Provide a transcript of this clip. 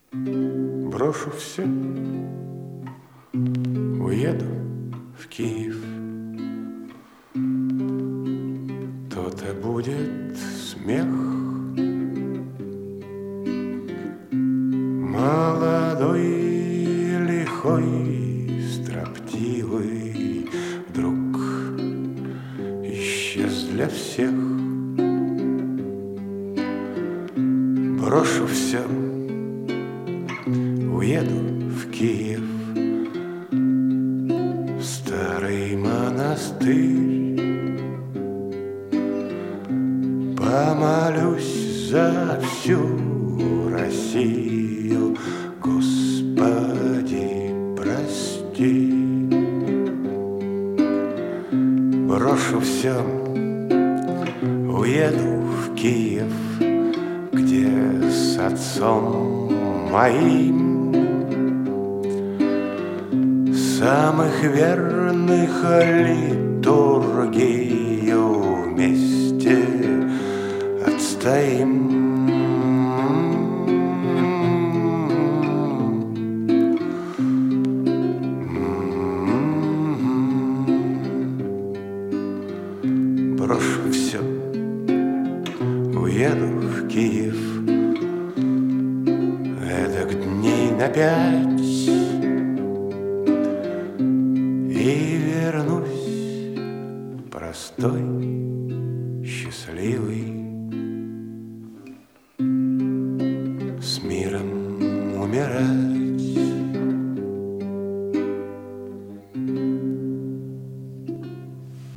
Брошу все, уеду в Киев. То-то будет смех. Молодой, лихой, строптивый вдруг исчез для всех. Брошу все, уеду в Киев, в старый монастырь. Помолюсь за всю Россию, Господи, прости. Брошу все, уеду в Киев, где с отцом моим самых верных литургию вместе отстоим. Брошу все, уеду в Киев, эдак дней на 5, и вернусь простой, счастливый.